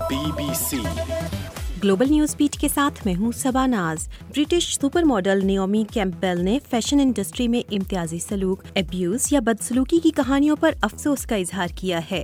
BBC global news beat के साथ मैं हूँ Saba Naaz. British super model Naomi Campbell ने फैशन इंडस्ट्री में इम्तियाजी सलूक, अब्यूज या बदसलूकी की कहानियों पर अफसोस का इजहार किया है।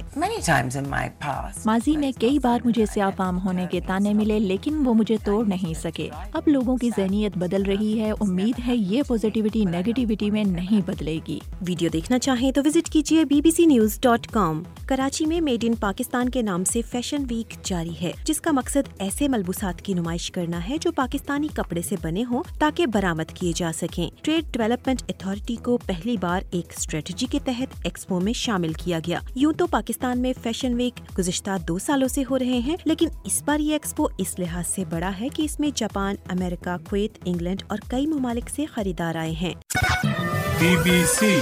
माजी में कई बार मुझे स्याफाम होने के ताने मिले, लेकिन वो मुझे तोड़ नहीं सके। अब लोगों की ज़हनियत बदल रही है। उम्मीद है ये पॉजिटिविटी नेगेटिविटी में नहीं बदलेगी। वीडियो देखना चाहें तो विजिट कीजिए bbcnews.com। कराची में मेड इन पाकिस्तान के नाम से फैशन वीक जारी है, जिसका मकसद ऐसे मलबूसात की नुमाइश करना है जो पाकिस्तानी कपड़े से बने हों ताकि बरामद किए जा सकें। ट्रेड डेवलपमेंट अथॉरिटी को पहली बार एक स्ट्रेटजी के तहत एक्सपो में शामिल किया गया। यूं तो पाकिस्तान में फैशन वीक गुज़िश्ता 2 सालों से हो रहे हैं, लेकिन इस बार ये एक्सपो इस लिहाज से बड़ा है कि इसमें जापान, अमेरिका, कुवैत, इंग्लैंड और कई ममालिक से खरीदार आए हैं। BBC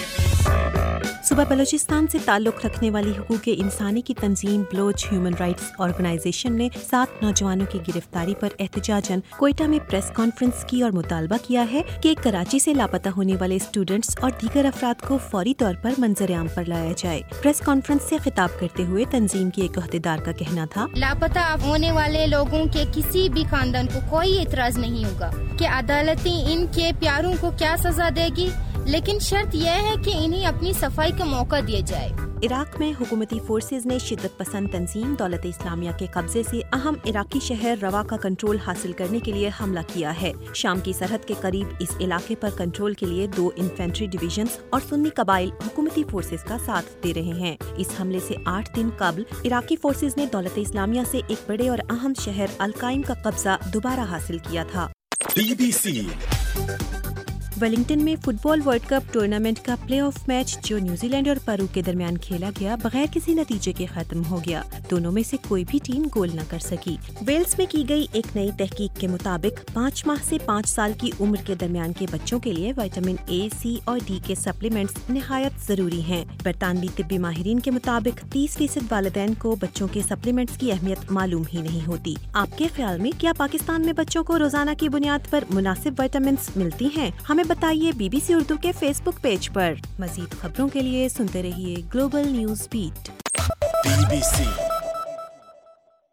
सुबह बलूचिस्तान से ताल्लुक रखने वाली हुकूक इंसानी की तंजीम बलोच ह्यूमन राइट्स ऑर्गेनाइजेशन ने 7 नौजवानों की गिरफ्तारी पर एहतजाजन कोयटा में प्रेस कॉन्फ्रेंस की और मुतालबा किया है कि कराची से लापता होने वाले स्टूडेंट्स और दीगर अफराद को फौरी तौर पर मंजर-ए-आम पर लाया जाए। प्रेस कॉन्फ्रेंस से खिताब करते हुए तंजीम की एक अहदेदार का कहना था, लापता होने वाले लोगों के किसी भी खानदान को कोई एतराज नहीं होगा कि अदालतें इनके प्यारों को क्या सजा देगी, लेकिन शर्त यह है कि इन्हें अपनी सफाई का मौका दिया जाए। इराक में हुकूमती फोर्सेज ने शिद्दत पसंद तंजीम दौलत इस्लामिया के कब्जे से अहम इराकी शहर रवा का कंट्रोल हासिल करने के लिए हमला किया है। शाम की सरहद के करीब इस इलाके पर कंट्रोल के लिए 2 इन्फेंट्री डिवीजन्स और सुन्नी कबाइल हुकूमती फोर्सेज का साथ दे रहे हैं। इस हमले से 8 दिन कबल इराकी फोर्सेज ने दौलत इस्लामिया से एक बड़े और अहम शहर अल-काइम का कब्जा दोबारा हासिल किया था। BBC वेलिंगटन में फुटबॉल वर्ल्ड कप टूर्नामेंट का प्ले ऑफ मैच जो न्यूजीलैंड और पेरू के दरमियान खेला गया बगैर किसी नतीजे के खत्म हो गया। दोनों में से कोई भी टीम गोल न कर सकी। वेल्स में की गई एक नई तहकीक के मुताबिक 5 माह से 5 साल की उम्र के दरमियान के बच्चों के लिए विटामिन A, C और D के सप्लीमेंट्स निहायत जरूरी हैं। बरतानवी तिब्बी माहिरीन के मुताबिक 30% वालिदैन को बच्चों के सप्लीमेंट्स की अहमियत मालूम ही नहीं होती। आपके ख्याल में क्या पाकिस्तान में बच्चों को रोजाना की बुनियाद पर मुनासिब विटामिन मिलती हैं? हमें बताइए BBC उर्दू के फेसबुक पेज पर। मजीद खबरों के लिए सुनते रहिए ग्लोबल न्यूज बीट। BBC